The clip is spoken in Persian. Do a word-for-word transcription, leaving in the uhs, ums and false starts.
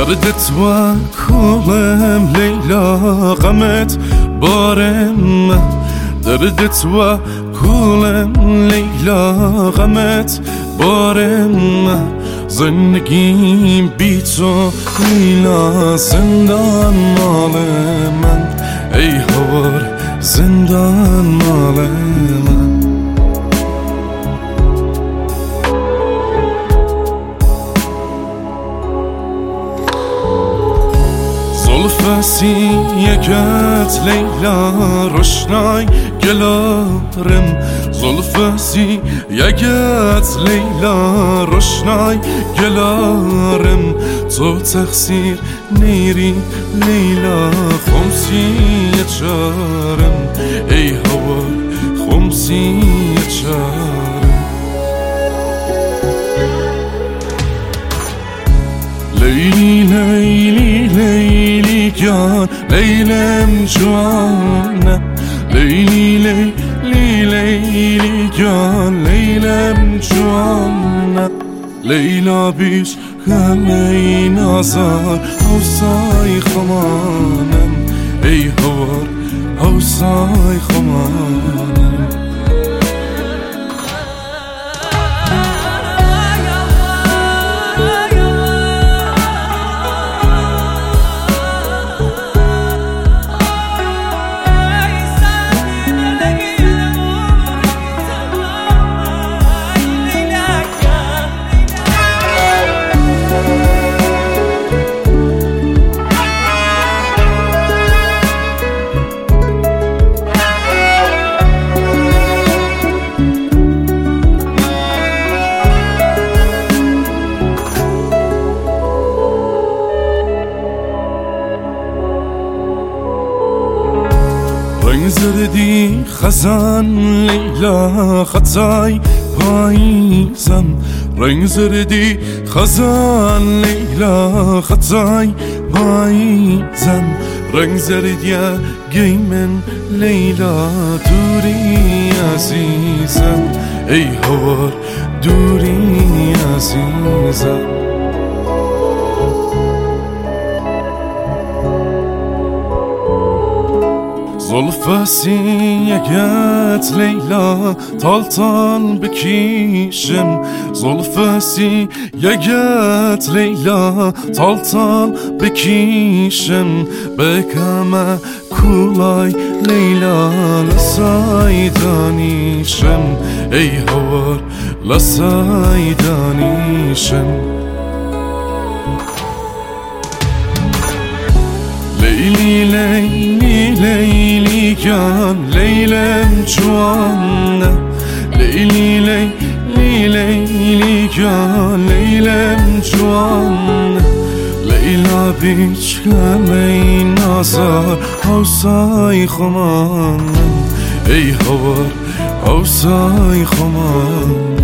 دردت و کولم لیلا غمت بارم دردت و کولم لیلا غمت بارم زندگیم بی تو لیلا زندان مال من ای هوار زندان مال من زلفسی یکت لیلا روشنای گلارم زلفسی یکت لیلا روشنای گلارم تو تقصیر نیری لیلا خمسی چارم ای هوا خمسی چارم لیلی لیلی لیلی جان لیلم جوانه لیلی لیلی لیلی جان لیلم جوانه لیلا بیش همه این آزار حوصای خمانم ای هوار حوصای خمانم رنگ زردی خزان لیلا خطای پاییزم رنگ زردی خزان لیلا خطای پاییزم رنگ زردی گیمن لیلا دوری عزیزم ای هوار دوری عزیزم زلفسی یکت لیلا تال تال بکیشم زلفسی یکت لیلا تال تال بکیشم بکم کولای لیلا لسای دانیشم ای هوار لسای دانیشم لیلی لیلی لیلی جان لیلم جوانه لیلی لیلی لیلی جان لیلم جوانه لیلا بیچ همه این آزار حوصای خمانم ای هوار حوصای خمانم